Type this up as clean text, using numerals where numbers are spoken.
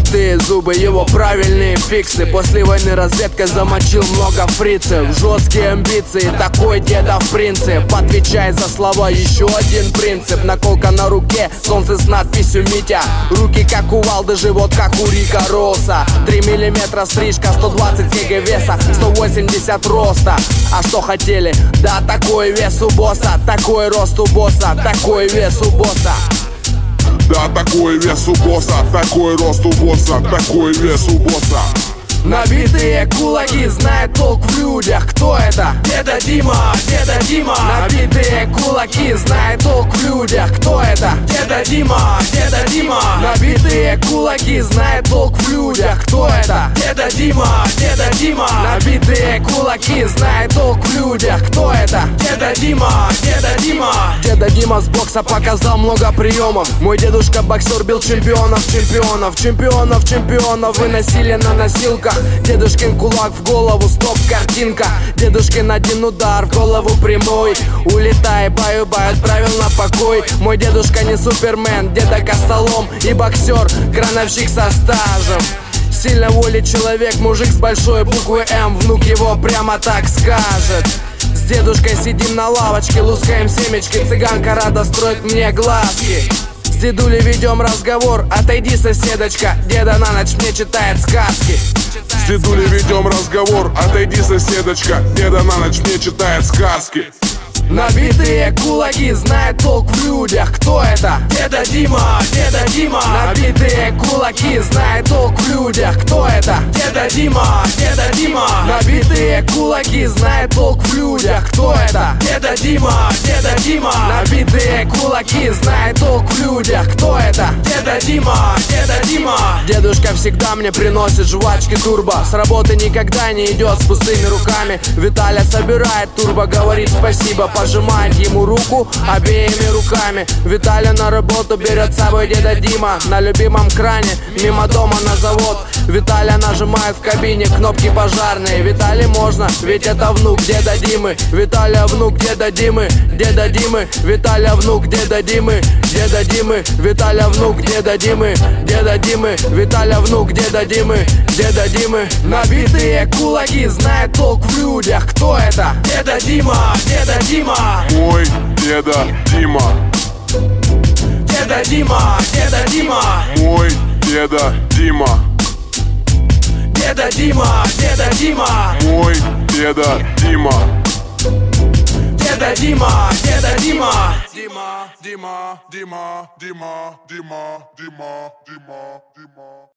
золотые зубы, его правильные фиксы. После войны разведка замочил много фрицев. Жесткие амбиции, такой дедов принцип. Отвечай за слова, еще один принцип. Наколка на руке, солнце с надписью Митя. Руки как кувалды, живот как у Рика Росса. 3 миллиметра стрижка, 120 кг веса, 180 роста. А что хотели? Да, такой вес у босса, такой рост у босса, такой вес у босса. Да, такой вес у босса, такой рост у босса, такой вес у босса. Набитые кулаки, знает толк в людях. Кто это? Деда Дима, Деда Дима. Набитые кулаки, знает толк в людях. Кто это? Деда Дима, Деда Дима. Набитые кулаки, знает толк в людях. Кто это? Деда Дима, Деда Дима. Набитые кулаки, знает толк в людях. Кто это? Деда Дима, Деда Дима. Деда Дима с бокса показал много приемов. Мой дедушка боксер, бил чемпионов, чемпионов, чемпионов, чемпионов. Выносили на носилках. Дедушкин кулак в голову, стоп, картинка. Дедушкин один удар в голову прямой. Улетай, баю-бай, отправил на покой. Мой дедушка не супермен, деда костолом и боксер, крановщик со стажем. Сильно воли человек, мужик с большой буквы М. Внук его прямо так скажет. С дедушкой сидим на лавочке, лускаем семечки. Цыганка рада строит мне глазки. С дедулей ведем разговор, отойди, соседочка. Деда на ночь мне читает сказки. С дедулей ведем разговор, отойди, соседочка. Деда на ночь мне читает сказки. Набитые кулаки, знает толк в людях. Кто это? Деда Дима, Деда Дима. Набитые кулаки, знает толк в людях. Кто это? Деда Дима, Деда Дима. Набитые кулаки, знает толк в людях. Кто это? Деда Дима, Деда Дима. Набитые кулаки, знает толк в людях. Кто это? Деда Дима, Деда Дима. Дедушка всегда мне приносит жвачки турбо. С работы никогда не идет с пустыми руками. Виталя собирает турбо, говорит спасибо. Пожимает ему руку обеими руками. Виталя на работу берет с собой деда Дима. На любимом кране, мимо дома на завод. Виталя нажимает в кабине кнопки пожарные. Витале можно, ведь это внук деда Димы. Виталя внук деда Димы, деда Димы. Виталя внук деда Димы, деда Димы. Виталя внук деда Димы, деда Димы. Виталя внук деда Димы, деда Димы. Набитые кулаки, знает толк в людях. Кто это? Деда Дима, деда Дима. Мой деда Дима. Деда Дима, деда Дима. Мой деда Дима. Деда Дима, деда Дима. Мой деда Дима. Деда Дима, деда Дима. Дима, Дима, Дима, Дима, Дима, Дима, Дима, Дима.